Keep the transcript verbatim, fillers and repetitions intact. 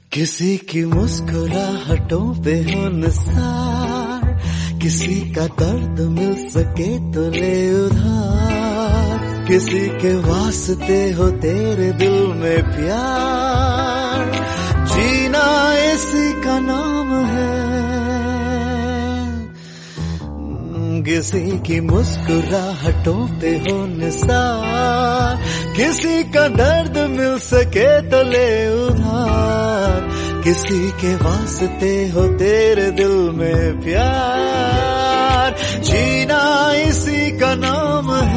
किसी की मुस्कुराहटों पे हो निसार, किसी का दर्द मिल सके तो ले उधार, किसी के वास्ते हो तेरे दिल में प्यार, जीना इसी का नाम है। किसी की मुस्कुराहटों पे हो निसार, किसी का दर्द मिल सके तो ले उधार, किसी के वास्ते हो तेरे दिल में प्यार, जीना इसी का नाम है।